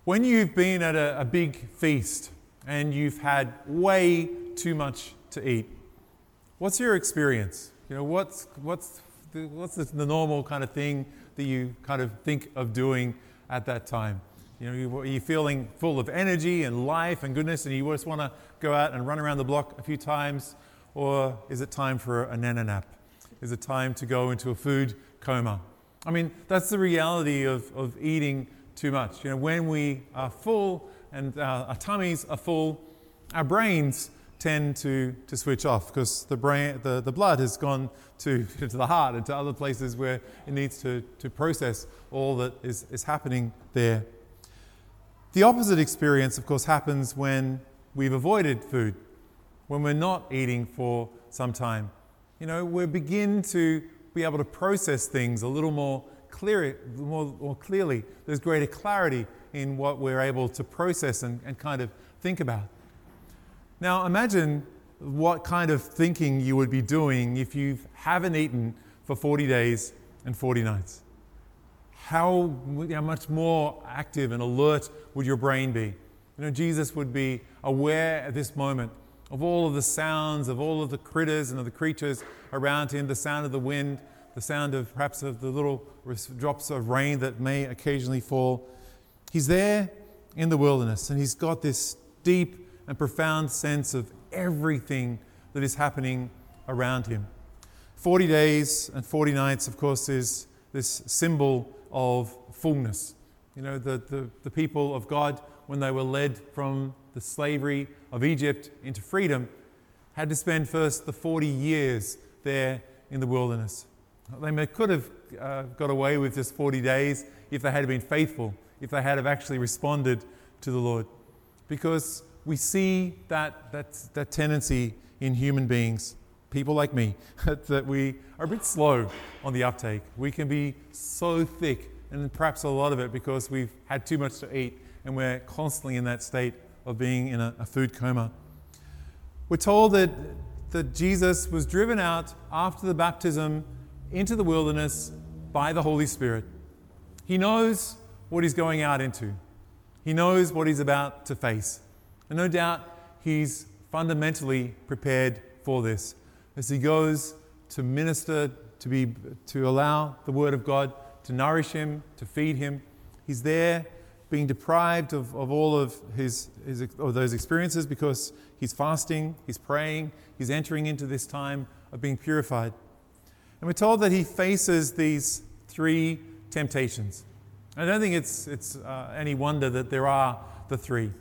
When you've been at a big feast and you've had way too much to eat, what's your experience? What's the normal kind of thing that you kind of think of doing at that time? Are you feeling full of energy and life and goodness, and you just want to go out and run around the block a few times? Or is it time for a nana nap? Is it time to go into a food coma? I mean, that's the reality of eating too much. When we are full and our tummies are full, our brains tend to switch off because the blood has gone to the heart and to other places where it needs to process all that is happening there. The opposite experience, of course, happens when we've avoided food, when we're not eating for some time. We begin to be able to process things a little more clearly. There's greater clarity in what we're able to process and kind of think about. Now imagine what kind of thinking you would be doing if you haven't eaten for 40 days and 40 nights. How much more active and alert would your brain be? Jesus would be aware at this moment of all of the sounds, of all of the critters and of the creatures around him, the sound of the wind, the sound of perhaps of the little drops of rain that may occasionally fall. He's there in the wilderness, and he's got this deep and profound sense of everything that is happening around him. 40 days and 40 nights, of course, is this symbol of fullness. The people of God, when they were led from the slavery of Egypt into freedom, had to spend first the 40 years there in the wilderness. They could have got away with just 40 days if they had been faithful, if they had have actually responded to the Lord. Because we see that tendency in human beings, people like me, that we are a bit slow on the uptake. We can be so thick, and perhaps a lot of it because we've had too much to eat and we're constantly in that state of being in a food coma. We're told that Jesus was driven out after the baptism into the wilderness by the Holy Spirit. He knows what he's going out into. He knows what he's about to face. And no doubt he's fundamentally prepared for this as he goes to minister, to allow the Word of God to nourish him, to feed him. He's there being deprived of all of those experiences because he's fasting, he's praying, he's entering into this time of being purified. And we're told that he faces these three temptations. I don't think it's any wonder that there are the three.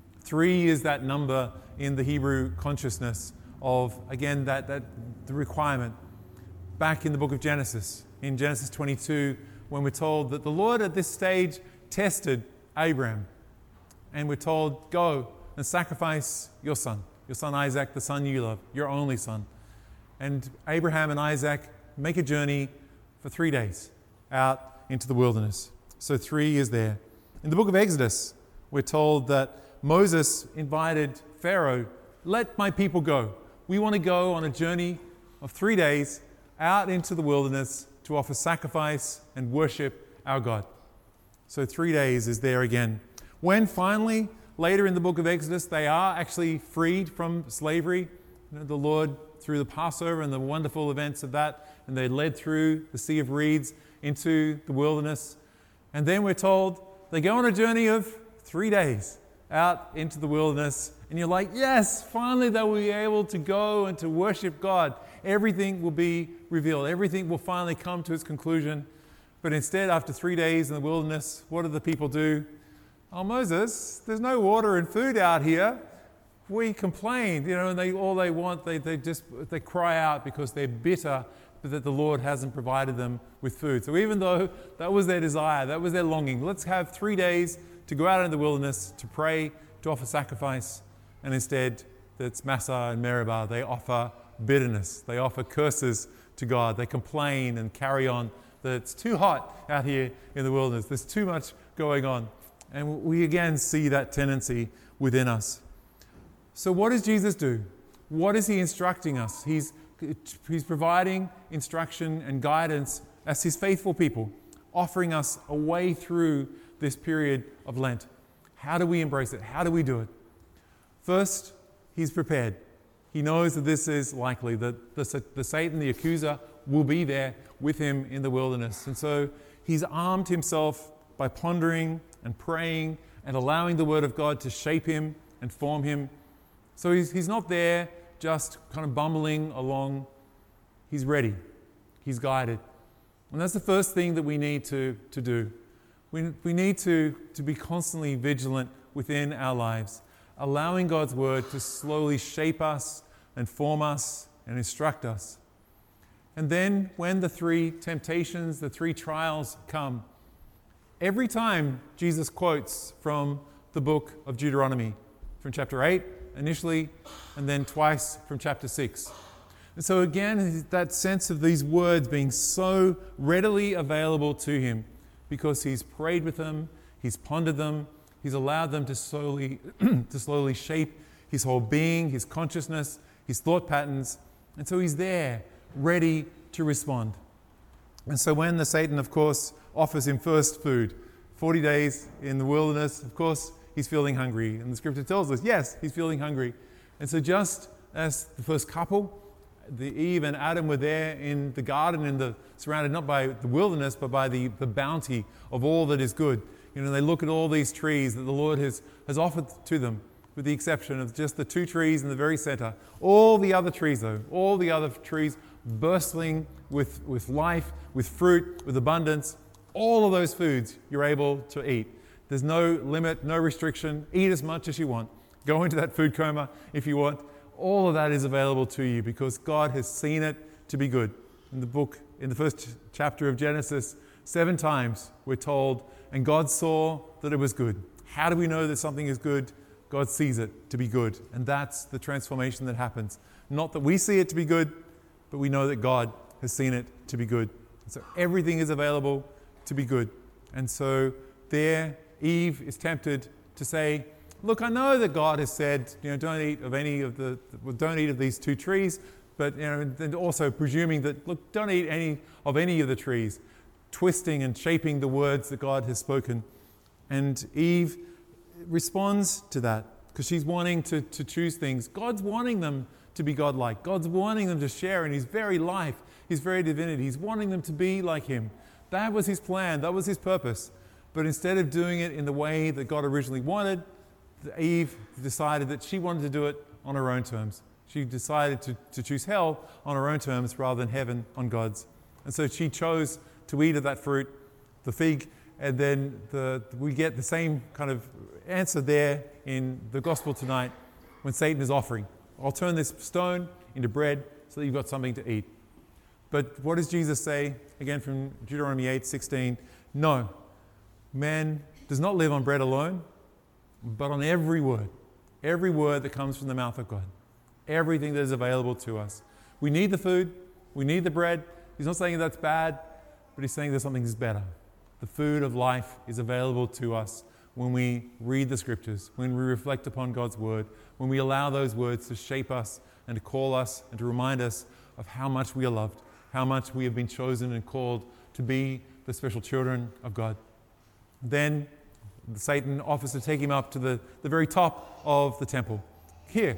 3 is that number in the Hebrew consciousness of, again, the requirement. Back in the book of Genesis, in Genesis 22, when we're told that the Lord at this stage tested Abraham. And we're told, go and sacrifice your son Isaac, the son you love, your only son. And Abraham and Isaac make a journey for 3 days out into the wilderness. So 3 is there. In the book of Exodus, we're told that Moses invited Pharaoh, let my people go. We want to go on a journey of 3 days out into the wilderness to offer sacrifice and worship our God. So 3 days is there again. When finally, later in the book of Exodus, they are actually freed from slavery, the Lord, through the Passover and the wonderful events of that, and they're led through the Sea of Reeds into the wilderness. And then we're told they go on a journey of 3 days out into the wilderness, and you're like, yes, finally they will be able to go and to worship God. Everything will be revealed. Everything will finally come to its conclusion. But instead, after 3 days in the wilderness, what do the people do? Oh, Moses, there's no water and food out here. We complained, and they cry out because they're bitter that the Lord hasn't provided them with food. So even though that was their desire, that was their longing, let's have 3 days to go out in the wilderness to pray, to offer sacrifice, and instead, that's Massah and Meribah, they offer bitterness, they offer curses to God, they complain and carry on that it's too hot out here in the wilderness, there's too much going on. And we again see that tendency within us. So what does Jesus do? What is he instructing us? He's providing instruction and guidance as his faithful people, offering us a way through this period of Lent. How do we embrace it? How do we do it? First, he's prepared. He knows that this is likely, that the Satan, the accuser, will be there with him in the wilderness. And so he's armed himself by pondering and praying and allowing the Word of God to shape him and form him. So he's not there just kind of bumbling along. He's ready. He's guided. And that's the first thing that we need to do. We need to be constantly vigilant within our lives, allowing God's Word to slowly shape us and form us and instruct us. And then when the three temptations, the three trials come, every time Jesus quotes from the book of Deuteronomy, from chapter 8 initially, and then twice from chapter 6. And so again, that sense of these words being so readily available to him because he's prayed with them, he's pondered them, he's allowed them to slowly shape his whole being, his consciousness, his thought patterns. And so he's there, ready to respond. And so when the Satan, of course, offers him first food, 40 days in the wilderness, of course, he's feeling hungry. And the scripture tells us, yes, he's feeling hungry. And so just as the first couple, Eve and Adam were there in the garden, surrounded not by the wilderness, but by the bounty of all that is good. You know, they look at all these trees that the Lord has offered to them, with the exception of just the two trees in the very center. All the other trees, though, all the other trees bursting with life, with fruit, with abundance, all of those foods you're able to eat. There's no limit, no restriction. Eat as much as you want. Go into that food coma if you want. All of that is available to you because God has seen it to be good. In the first chapter of Genesis, 7 times we're told, and God saw that it was good. How do we know that something is good? God sees it to be good. And that's the transformation that happens. Not that we see it to be good, but we know that God has seen it to be good. And so everything is available to be good. And so there, Eve is tempted to say, look, I know that God has said, don't eat of these two trees, but and also presuming that, look, don't eat any of the trees, twisting and shaping the words that God has spoken. And Eve responds to that because she's wanting to choose things. God's wanting them to be godlike. God's wanting them to share in his very life, his very divinity. He's wanting them to be like him. That was his plan. That was his purpose. But instead of doing it in the way that God originally wanted, Eve decided that she wanted to do it on her own terms. She decided to choose hell on her own terms rather than heaven on God's. And so she chose to eat of that fruit, the fig, and then we get the same kind of answer there in the gospel tonight when Satan is offering. I'll turn this stone into bread so that you've got something to eat. But what does Jesus say? Again from Deuteronomy 8:16. No, man does not live on bread alone, but on every word that comes from the mouth of God. Everything that is available to us. We need the food. We need the bread. He's not saying that's bad, but he's saying that something is better. The food of life is available to us when we read the scriptures, when we reflect upon God's word, when we allow those words to shape us and to call us and to remind us of how much we are loved, how much we have been chosen and called to be the special children of God. Then Satan offers to take him up to the very top of the temple. Here,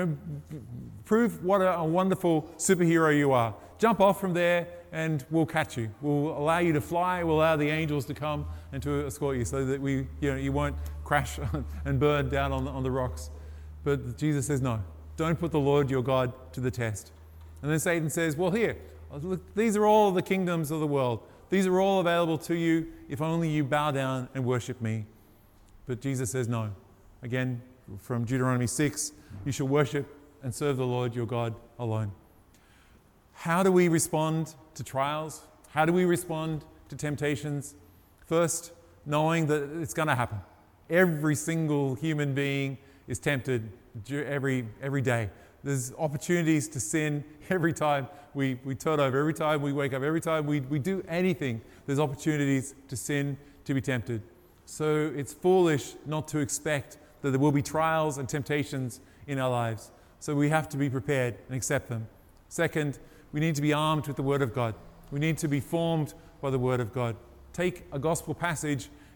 prove what a wonderful superhero you are. Jump off from there and we'll catch you. We'll allow you to fly. We'll allow the angels to come and to escort you so that you won't crash and burn down on the rocks. But Jesus says, no, don't put the Lord your God to the test. And then Satan says, well, here, look, these are all the kingdoms of the world. These are all available to you if only you bow down and worship me. But Jesus says no. Again, from Deuteronomy 6, you shall worship and serve the Lord your God alone. How do we respond to trials? How do we respond to temptations? First, knowing that it's going to happen. Every single human being is tempted every day. There's opportunities to sin every time we turn over, every time we wake up, every time we do anything. There's opportunities to sin, to be tempted. So it's foolish not to expect that there will be trials and temptations in our lives. So we have to be prepared and accept them. Second, we need to be armed with the Word of God. We need to be formed by the Word of God. Take a gospel passage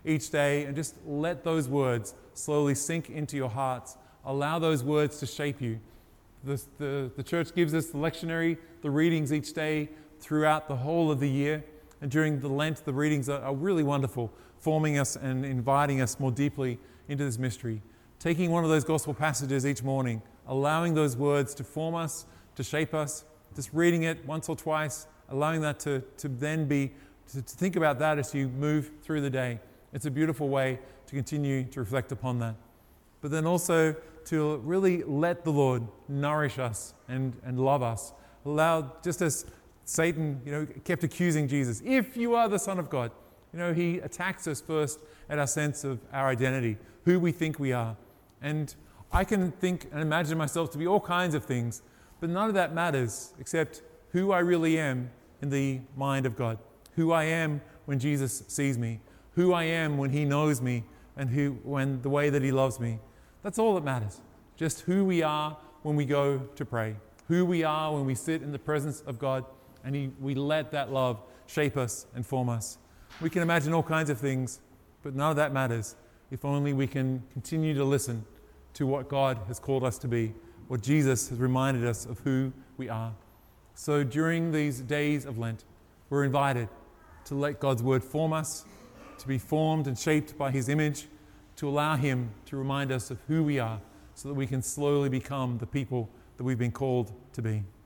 each day and just let those words slowly sink into your hearts. Allow those words to shape you. The church gives us the lectionary, the readings each day throughout the whole of the year. And during the Lent, the readings are really wonderful, forming us and inviting us more deeply into this mystery. Taking one of those gospel passages each morning, allowing those words to form us, to shape us, just reading it once or twice, allowing that to then be, to think about that as you move through the day. It's a beautiful way to continue to reflect upon that. But then also to really let the Lord nourish us and love us. Allow, just as Satan, kept accusing Jesus, if you are the Son of God, he attacks us first at our sense of our identity, who we think we are. And I can think and imagine myself to be all kinds of things, but none of that matters except who I really am in the mind of God, who I am when Jesus sees me, who I am when he knows me, and when the way that he loves me. That's all that matters. Just who we are when we go to pray, who we are when we sit in the presence of God, and we let that love shape us and form us. We can imagine all kinds of things, but none of that matters if only we can continue to listen to what God has called us to be, what Jesus has reminded us of who we are. So during these days of Lent, we're invited to let God's word form us, to be formed and shaped by his image, to allow him to remind us of who we are so that we can slowly become the people that we've been called to be.